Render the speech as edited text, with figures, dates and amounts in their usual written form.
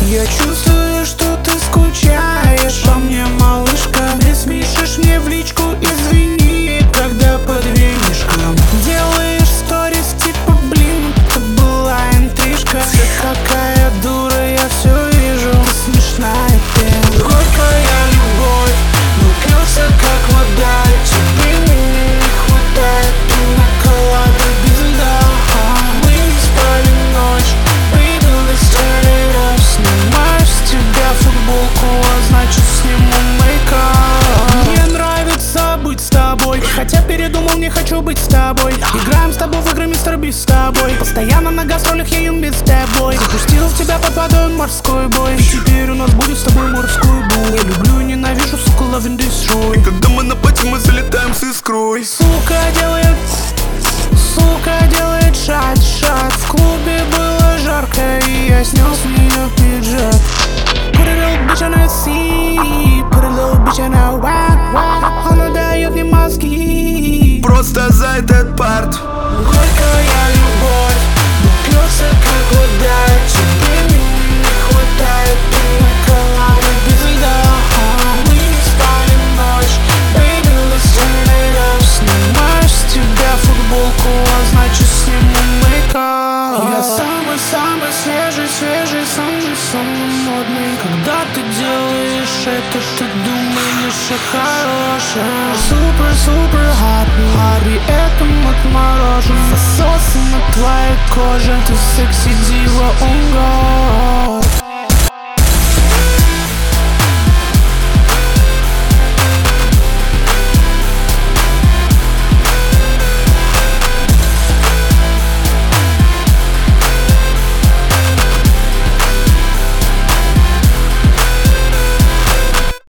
Я чувствую, что ты скучаешь по мне, малышка. Ты спишешь мне в личку, извини, когда под винишком делаешь сторис, типа, блин, это была интрижка. Ты такая дура, я все вижу, ты смешная пена. Горькая любовь, напился как вода, тебе меня не хватает, ты наколада без льда. Мы не спали ночь, baby, let's turn it up. Снимаю с тебя футболку, а значит сниму мейкап. Мне нравится быть с тобой, хотя передумал, не хочу быть с тобой. Играем с тобой в игры, мистер Бист, с тобой. Постоянно на гастролях я им без тобой. Запустил в тебя под водой морской бой, и теперь у нас будет с тобой морской бой. Я люблю и ненавижу, сука, love and destroy. И когда мы на пати, мы залетаем с искрой. Сука делает шат. В клубе было жарко, и я снял с нее пиджак. Put a little bitch on a C, put a little bitch on a whack. Она дает мне мозги Просто за этот парт. Горькая любовь, напился как вода, тебе меня не хватает, ты наколада без льда. Мы не спали ночь, baby, let's turn it up. Снимаешь с тебя футболку, а значит сниму мейкап. Я самый свежий, самый модный. Когда ты делаешь это, ты думаешь о хорошем. Супер hot, и это отморожен. Засосы на твоей коже, ты секси